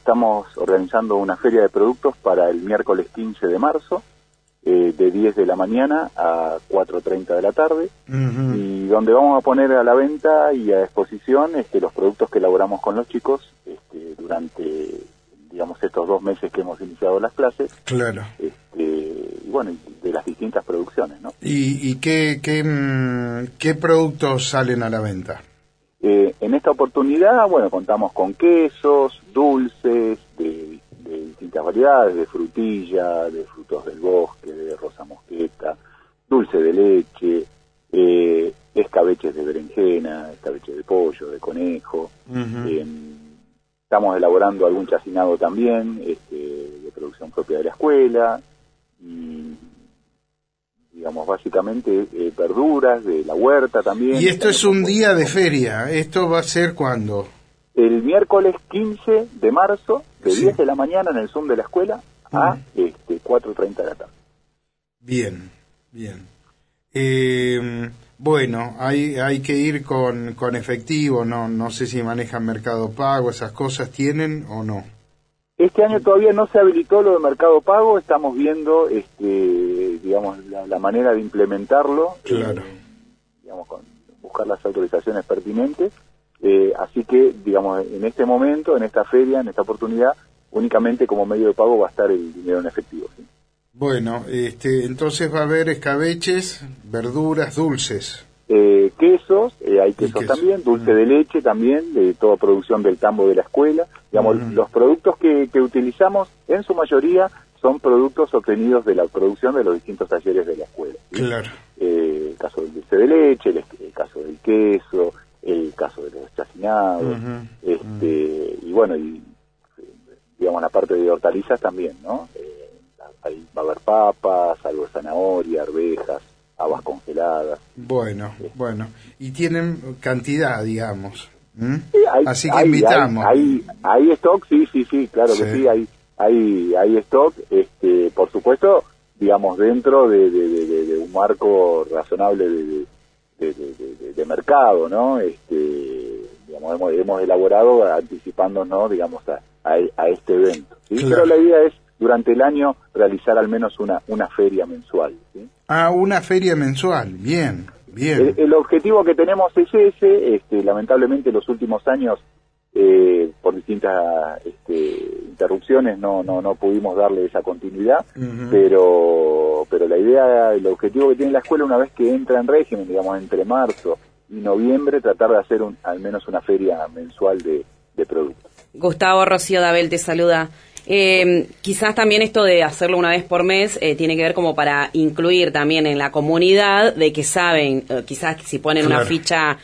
estamos organizando una feria de productos para el miércoles 15 de marzo, de 10 de la mañana a 4:30 de la tarde, y donde vamos a poner a la venta y a exposición los productos que elaboramos con los chicos durante, digamos, estos 2 meses que hemos iniciado las clases. Claro. Y bueno, de las distintas producciones, ¿no? ¿Y qué productos salen a la venta? En esta oportunidad, bueno, contamos con quesos, dulces, de distintas variedades, de frutilla, de frutos del bosque, de rosa mosqueta, dulce de leche, escabeches de berenjena, escabeches de pollo, de conejo. Estamos elaborando algún chacinado también, de producción propia de la escuela, y digamos, básicamente verduras de la huerta también. Y esto es un día de feria. ¿Esto va a ser cuándo? El miércoles 15 de marzo, de 10 de la mañana en el Zoom de la escuela a 4:30 de la tarde. Bien, bien. Bueno, hay que ir con efectivo, no sé si manejan Mercado Pago, esas cosas tienen o no. Este año todavía no se habilitó lo de Mercado Pago, estamos viendo digamos, la manera de implementarlo, claro. Digamos, buscar las autorizaciones pertinentes, así que, digamos, en este momento, en esta feria, en esta oportunidad, únicamente como medio de pago va a estar el dinero en efectivo, ¿sí? Bueno, entonces va a haber escabeches, verduras, dulces. Quesos, hay quesos también, dulce de leche también, de toda producción del tambo de la escuela. Digamos, los productos que utilizamos, en su mayoría, son productos obtenidos de la producción de los distintos talleres de la escuela, ¿sí? Claro. El caso del dulce de leche, el caso del queso, el caso de los chacinados, y bueno, y digamos la parte de hortalizas también, ¿no? Ahí va a haber papas, algo de zanahoria, arvejas, habas congeladas. Bueno. Y tienen cantidad, digamos. Sí, así que invitamos. Hay stock, sí, claro que sí, hay stock, por supuesto, digamos, dentro de un marco razonable de mercado, ¿no? Digamos, hemos elaborado anticipándonos, digamos, a este evento, ¿sí? Claro. Pero la idea es, durante el año, realizar al menos una feria mensual, ¿sí? Una feria mensual, bien. El objetivo que tenemos es ese, lamentablemente los últimos años, por distintas interrupciones, no pudimos darle esa continuidad, pero la idea, el objetivo que tiene la escuela una vez que entra en régimen, digamos, entre marzo y noviembre, tratar de hacer al menos una feria mensual de productos. Gustavo, Rocío Dabel te saluda. Quizás también esto de hacerlo una vez por mes tiene que ver como para incluir también en la comunidad de que saben, quizás si ponen una fecha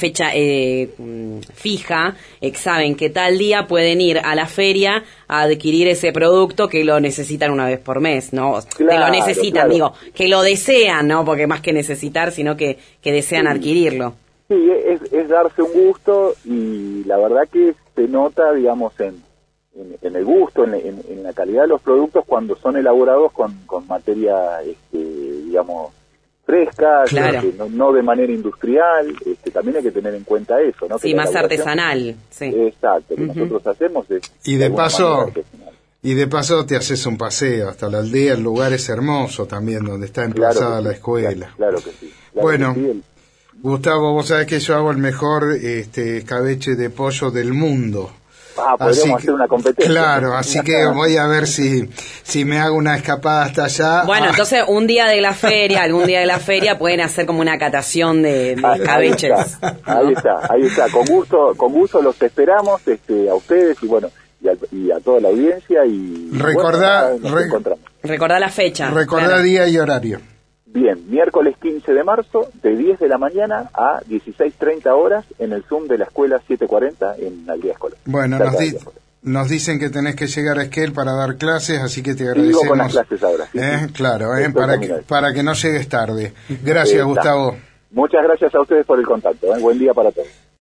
fija, saben que tal día pueden ir a la feria a adquirir ese producto que lo necesitan una vez por mes, ¿no? Que lo necesitan, digo, que lo desean, ¿no? Porque más que necesitar, sino que desean adquirirlo. Sí, es darse un gusto, y la verdad que se nota, digamos, en el gusto, en la calidad de los productos cuando son elaborados con materia, digamos, fresca, claro. no de manera industrial. También hay que tener en cuenta eso, ¿no? Sí, más artesanal. Sí. Exacto, que nosotros hacemos es... Y de paso te haces un paseo hasta la aldea, el lugar es hermoso también, donde está emplazada la escuela. Claro que sí. Bueno, que sí, Gustavo, vos sabés que yo hago el mejor escabeche de pollo del mundo. Podríamos hacer una competencia. Claro, así que voy a ver si me hago una escapada hasta allá. Bueno, entonces algún día de la feria pueden hacer como una catación de escabeches. Ahí está. Con gusto los esperamos, a ustedes y a toda la audiencia, y recordá la fecha. Recordá claro. Día y horario. Bien, miércoles 15 de marzo, de 10 de la mañana a 16:30 horas, en el Zoom de la escuela 740 en la aldea escolar. Bueno, nos dicen que tenés que llegar a Esquel para dar clases, así que te agradecemos. Sigo con las clases ahora. Sí. Claro, para que no llegues tarde. Gracias, Gustavo. Muchas gracias a ustedes por el contacto. Buen día para todos.